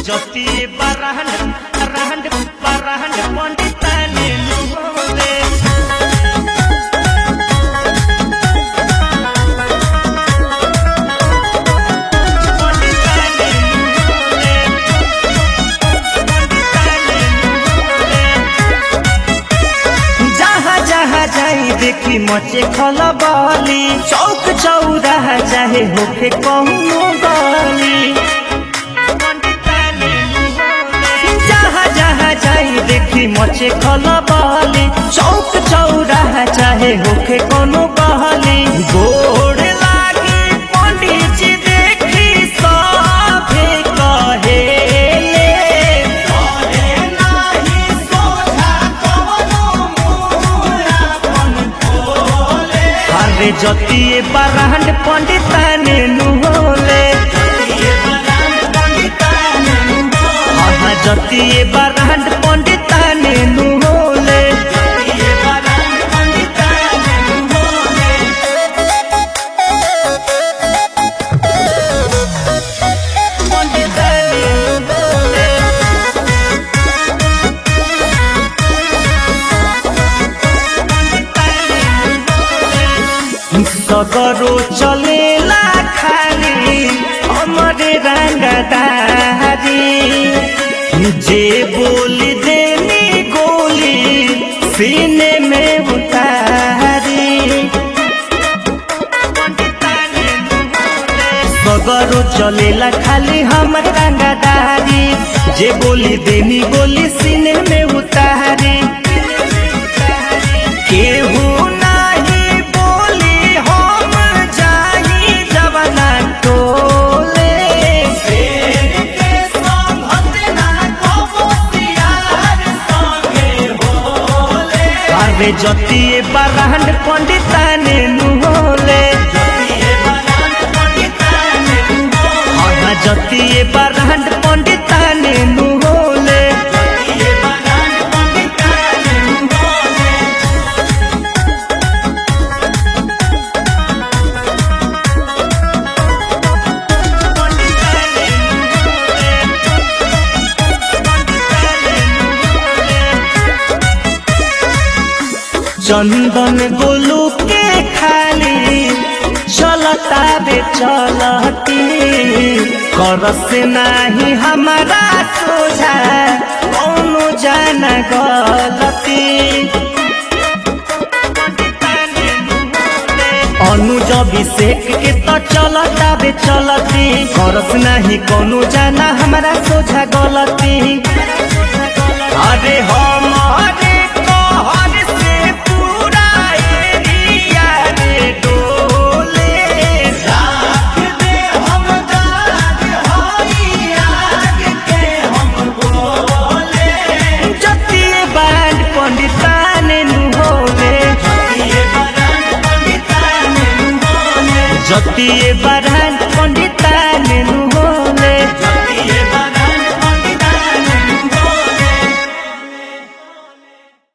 जति बरहंड पंडिताने नुले देखी मचे खलबली चौक चौराहा चाहे होके कहूँ गली जहाँ जहाँ जाई देखी मचे खलबली चौक चौराहा चाहे होके कोनो गली गोड़ लागी पंडित जी देखी सभे कहे जति बरहंड पंडिताने नुले जति बरहंड पंडिताने नुले सगरो चलेला खाली हमरे रंगदारी जे बोली देनी गोली सीने में उतारी सगरो चलेला खाली हमरे रंगदारी जे बोली देनी गोली सीने में उतारी केहू जति बरहंड पंडिताने नुले जति बरहंड पंडिताने नुले चंदन गोलू के खाली चलता बे चलती करस नाही हमारा सोझा कौनो जाना गलती अनुज अभिषेक के तो चलता बे चलती करस नाही कौनो जाना हमारा सोझा गलती अरे हमारे जति बरहंड पंडित